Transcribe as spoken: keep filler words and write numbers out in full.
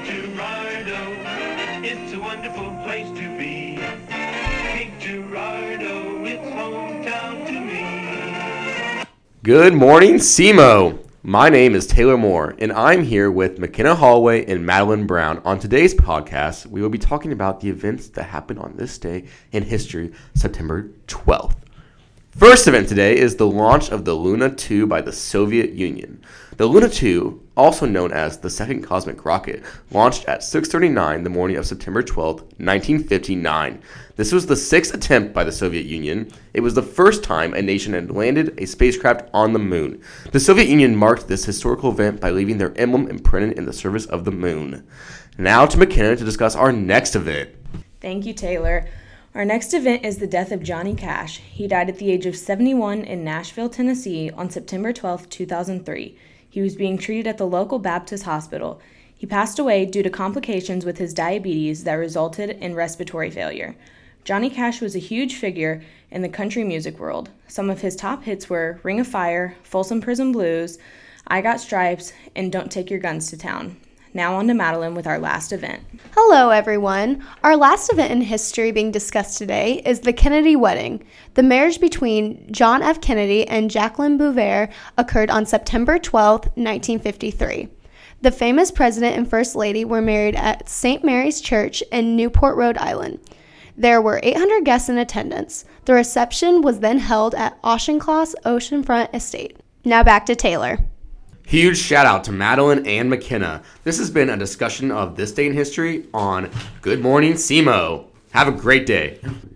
Girardeau, it's a wonderful place to be. Cape Girardeau, it's hometown to me. Good morning, S E M O. My name is Taylor Moore, and I'm here with McKenna Holloway and Madeline Brown. On today's podcast, we will be talking about the events that happened on this day in history, September twelfth. First event today is the launch of the Luna two by the Soviet Union. The Luna two, also known as the second cosmic rocket, launched at six thirty-nine the morning of September twelfth, nineteen fifty-nine. This was the sixth attempt by the Soviet Union. It was the first time a nation had landed a spacecraft on the moon. The Soviet Union marked this historical event by leaving their emblem imprinted in the surface of the moon. Now to McKenna to discuss our next event. Thank you, Taylor. Our next event is the death of Johnny Cash. He died at the age of seventy-one in Nashville, Tennessee on September twelfth, two thousand three. He was being treated at the local Baptist hospital. He passed away due to complications with his diabetes that resulted in respiratory failure. Johnny Cash was a huge figure in the country music world. Some of his top hits were Ring of Fire, Folsom Prison Blues, I Got Stripes, and Don't Take Your Guns to Town. Now on to Madeline with our last event. Hello, everyone. Our last event in history being discussed today is the Kennedy wedding. The marriage between John F. Kennedy and Jacqueline Bouvier occurred on September twelfth, nineteen fifty-three. The famous president and first lady were married at Saint Mary's Church in Newport, Rhode Island. There were eight hundred guests in attendance. The reception was then held at Auchincloss Oceanfront Estate. Now back to Taylor. Huge shout out to Madeline and McKenna. This has been a discussion of this day in history on Good Morning S E M O. Have a great day.